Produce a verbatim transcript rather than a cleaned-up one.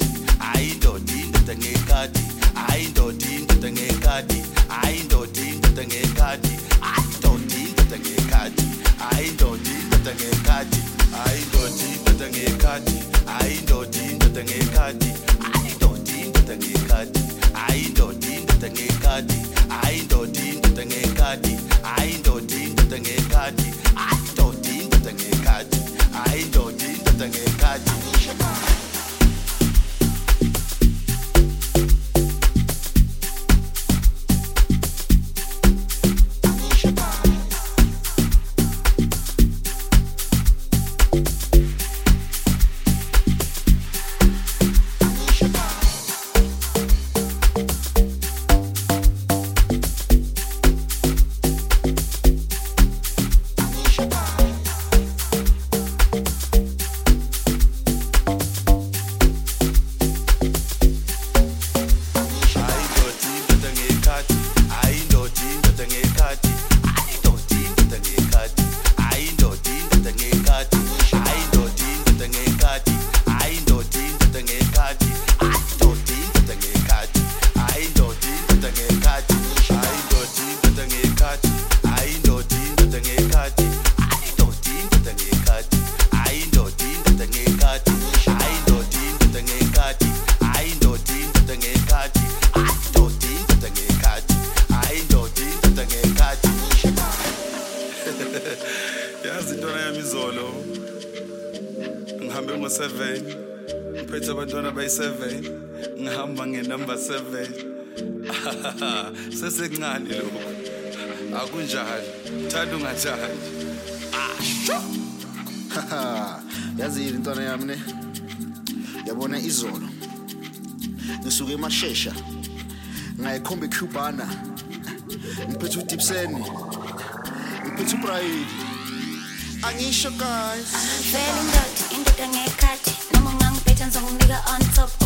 ayindoda indoda ngekati ayindoda indoda ngekati ayindoda indoda ngekati ayindoda indoda ngekati ayindoda indoda ngekati ayindoda indoda ngekati ayindoda indoda ngekati ayindoda indoda ngekati ayindoda indoda ngekati ayindoda indoda ngekati ayindoda indoda ngekati ayindoda indoda ngekati ayindoda indoda ngekati yazi intwana yami izolo ngihambe ngo-seven ngiphethe abantwana bayi-seven ngihamba nge-number seven sesekuncane lokhu akunjalo thanda ungathandi asho yazi intwana yami ne yabona izolo ngisuke eMashesha ngayikhomba eCubana ngiphethe uDipseni ngiphethe uPride angisho guys feeling that indoda ngekhathi noma ungangiphetha ngizonginika on top